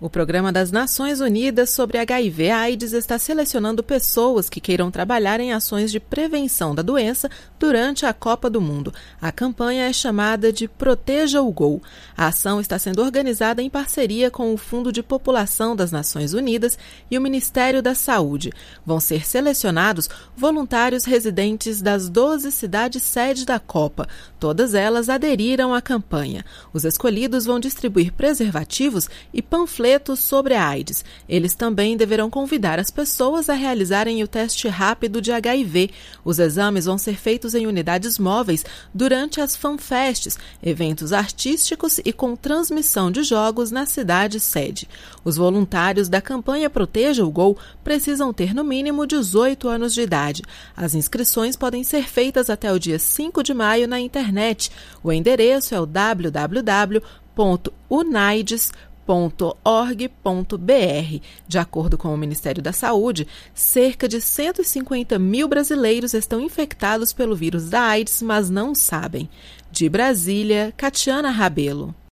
O Programa das Nações Unidas sobre HIV/AIDS está selecionando pessoas que queiram trabalhar em ações de prevenção da doença durante a Copa do Mundo. A campanha é chamada de Proteja o Gol. A ação está sendo organizada em parceria com o Fundo de População das Nações Unidas e o Ministério da Saúde. Vão ser selecionados voluntários residentes das 12 cidades sede da Copa. Todas elas aderiram à campanha. Os escolhidos vão distribuir preservativos e panfletos sobre a AIDS. Eles também deverão convidar as pessoas a realizarem o teste rápido de HIV. Os exames vão ser feitos em unidades móveis durante as fanfests, eventos artísticos e com transmissão de jogos na cidade sede. Os voluntários da campanha Proteja o Gol precisam ter no mínimo 18 anos de idade. As inscrições podem ser feitas até o dia 5 de maio na internet. O endereço é o www.unaids.org.br. De acordo com o Ministério da Saúde, cerca de 150 mil brasileiros estão infectados pelo vírus da AIDS, mas não sabem. De Brasília, Catiana Rabelo.